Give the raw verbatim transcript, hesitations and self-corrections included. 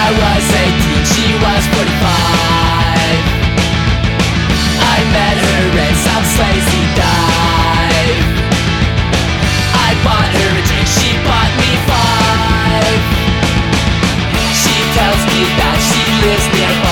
I was eighteen, she was forty-five. I met her at some sleazy dive. I bought her a drink, she bought me five. She tells me that she lives near